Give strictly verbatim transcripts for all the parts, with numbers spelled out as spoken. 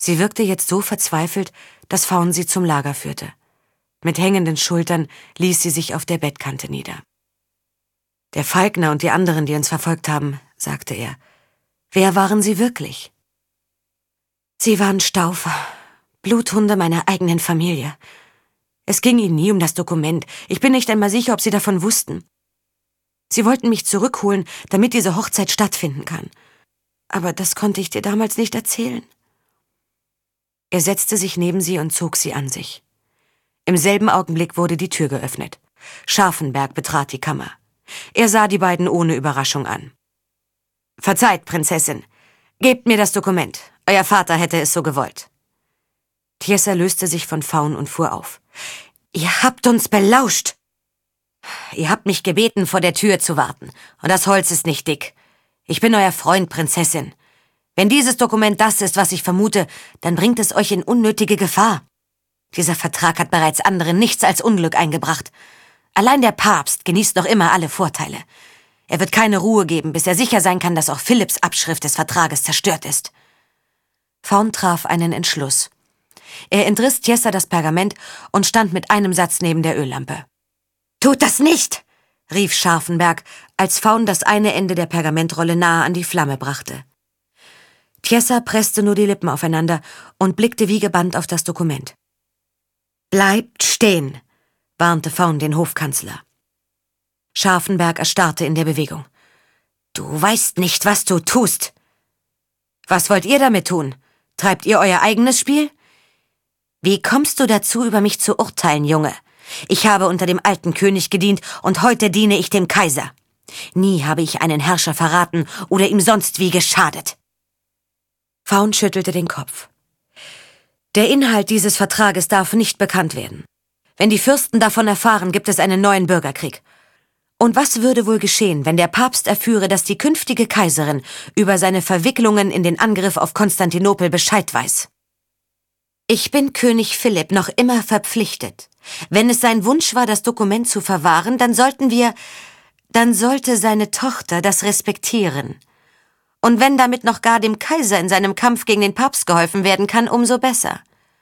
Sie wirkte jetzt so verzweifelt, dass Faun sie zum Lager führte. Mit hängenden Schultern ließ sie sich auf der Bettkante nieder. »Der Falkner und die anderen, die uns verfolgt haben«, sagte er. »Wer waren sie wirklich?« »Sie waren Staufer, Bluthunde meiner eigenen Familie. Es ging ihnen nie um das Dokument. Ich bin nicht einmal sicher, ob sie davon wussten. Sie wollten mich zurückholen, damit diese Hochzeit stattfinden kann. Aber das konnte ich dir damals nicht erzählen.« Er setzte sich neben sie und zog sie an sich. Im selben Augenblick wurde die Tür geöffnet. Scharfenberg betrat die Kammer. Er sah die beiden ohne Überraschung an. »Verzeiht, Prinzessin. Gebt mir das Dokument. Euer Vater hätte es so gewollt.« Tiessa löste sich von Faun und fuhr auf. »Ihr habt uns belauscht! Ihr habt mich gebeten, vor der Tür zu warten. Und das Holz ist nicht dick. Ich bin euer Freund, Prinzessin. Wenn dieses Dokument das ist, was ich vermute, dann bringt es euch in unnötige Gefahr. Dieser Vertrag hat bereits anderen nichts als Unglück eingebracht. Allein der Papst genießt noch immer alle Vorteile. Er wird keine Ruhe geben, bis er sicher sein kann, dass auch Philipps Abschrift des Vertrages zerstört ist.« Faun traf einen Entschluss. Er entriss Tiessa das Pergament und stand mit einem Satz neben der Öllampe. »Tut das nicht!« rief Scharfenberg, als Faun das eine Ende der Pergamentrolle nahe an die Flamme brachte. Tiessa presste nur die Lippen aufeinander und blickte wie gebannt auf das Dokument. »Bleibt stehen«, warnte Faun den Hofkanzler. Scharfenberg erstarrte in der Bewegung. »Du weißt nicht, was du tust.« »Was wollt ihr damit tun? Treibt ihr euer eigenes Spiel?« »Wie kommst du dazu, über mich zu urteilen, Junge? Ich habe unter dem alten König gedient und heute diene ich dem Kaiser. Nie habe ich einen Herrscher verraten oder ihm sonst wie geschadet.« Faun schüttelte den Kopf. »Der Inhalt dieses Vertrages darf nicht bekannt werden. Wenn die Fürsten davon erfahren, gibt es einen neuen Bürgerkrieg. Und was würde wohl geschehen, wenn der Papst erführe, dass die künftige Kaiserin über seine Verwicklungen in den Angriff auf Konstantinopel Bescheid weiß? Ich bin König Philipp noch immer verpflichtet. Wenn es sein Wunsch war, das Dokument zu verwahren, dann sollten wir, dann sollte seine Tochter das respektieren. Und wenn damit noch gar dem Kaiser in seinem Kampf gegen den Papst geholfen werden kann, umso besser.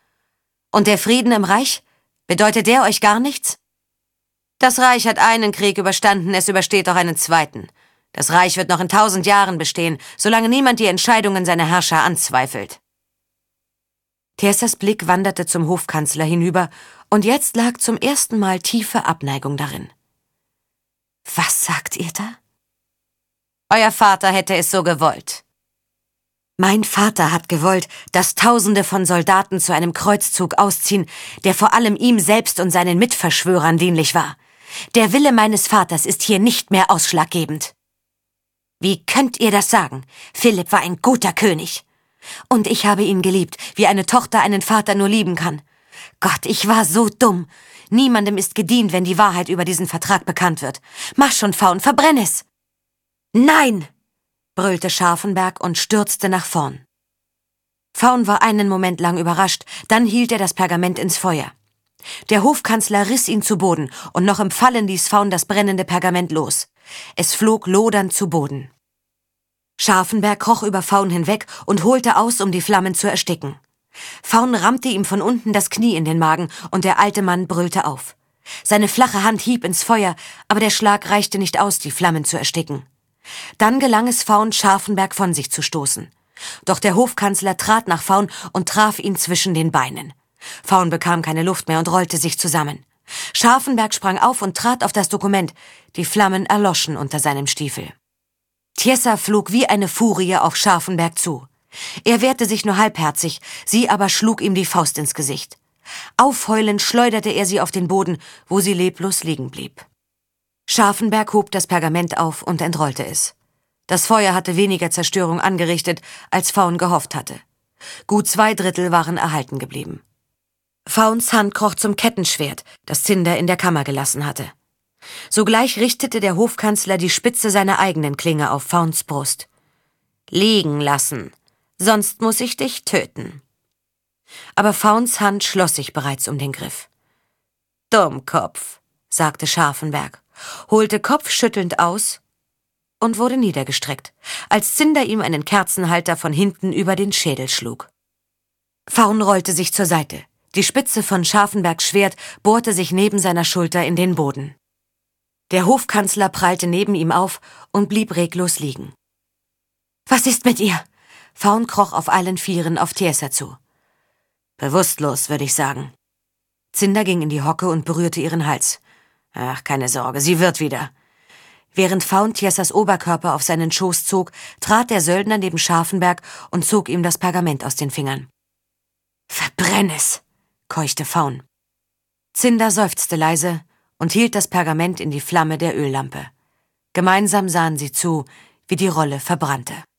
Und der Frieden im Reich? Bedeutet der euch gar nichts? Das Reich hat einen Krieg überstanden, es übersteht auch einen zweiten. Das Reich wird noch in tausend Jahren bestehen, solange niemand die Entscheidungen seiner Herrscher anzweifelt.« Tiessas Blick wanderte zum Hofkanzler hinüber, und jetzt lag zum ersten Mal tiefe Abneigung darin. »Was sagt ihr da?« »Euer Vater hätte es so gewollt.« »Mein Vater hat gewollt, dass Tausende von Soldaten zu einem Kreuzzug ausziehen, der vor allem ihm selbst und seinen Mitverschwörern dienlich war. Der Wille meines Vaters ist hier nicht mehr ausschlaggebend.« »Wie könnt ihr das sagen? Philipp war ein guter König. Und ich habe ihn geliebt, wie eine Tochter einen Vater nur lieben kann. Gott, ich war so dumm. Niemandem ist gedient, wenn die Wahrheit über diesen Vertrag bekannt wird. Mach schon, Faun, verbrenn es!« »Nein!« brüllte Scharfenberg und stürzte nach vorn. Faun war einen Moment lang überrascht, dann hielt er das Pergament ins Feuer. Der Hofkanzler riss ihn zu Boden, und noch im Fallen ließ Faun das brennende Pergament los. Es flog lodernd zu Boden. Scharfenberg kroch über Faun hinweg und holte aus, um die Flammen zu ersticken. Faun rammte ihm von unten das Knie in den Magen, und der alte Mann brüllte auf. Seine flache Hand hieb ins Feuer, aber der Schlag reichte nicht aus, die Flammen zu ersticken. Dann gelang es Faun, Scharfenberg von sich zu stoßen. Doch der Hofkanzler trat nach Faun und traf ihn zwischen den Beinen. Faun bekam keine Luft mehr und rollte sich zusammen. Scharfenberg sprang auf und trat auf das Dokument. Die Flammen erloschen unter seinem Stiefel. Tiessa flog wie eine Furie auf Scharfenberg zu. Er wehrte sich nur halbherzig, sie aber schlug ihm die Faust ins Gesicht. Aufheulend schleuderte er sie auf den Boden, wo sie leblos liegen blieb. Scharfenberg hob das Pergament auf und entrollte es. Das Feuer hatte weniger Zerstörung angerichtet, als Faun gehofft hatte. Gut zwei Drittel waren erhalten geblieben. Fauns Hand kroch zum Kettenschwert, das Zinder in der Kammer gelassen hatte. Sogleich richtete der Hofkanzler die Spitze seiner eigenen Klinge auf Fauns Brust. »Liegen lassen, sonst muss ich dich töten.« Aber Fauns Hand schloss sich bereits um den Griff. »Dummkopf«, sagte Scharfenberg, holte kopfschüttelnd aus und wurde niedergestreckt, als Zinder ihm einen Kerzenhalter von hinten über den Schädel schlug. Faun rollte sich zur Seite. Die Spitze von Scharfenbergs Schwert bohrte sich neben seiner Schulter in den Boden. Der Hofkanzler prallte neben ihm auf und blieb reglos liegen. »Was ist mit ihr?« Faun kroch auf allen Vieren auf Tiesa zu. »Bewusstlos, würde ich sagen.« Zinder ging in die Hocke und berührte ihren Hals. »Ach, keine Sorge, sie wird wieder.« Während Faun Tiesas Oberkörper auf seinen Schoß zog, trat der Söldner neben Scharfenberg und zog ihm das Pergament aus den Fingern. »Verbrenn es«, keuchte Faun. Zinder seufzte leise und hielt das Pergament in die Flamme der Öllampe. Gemeinsam sahen sie zu, wie die Rolle verbrannte.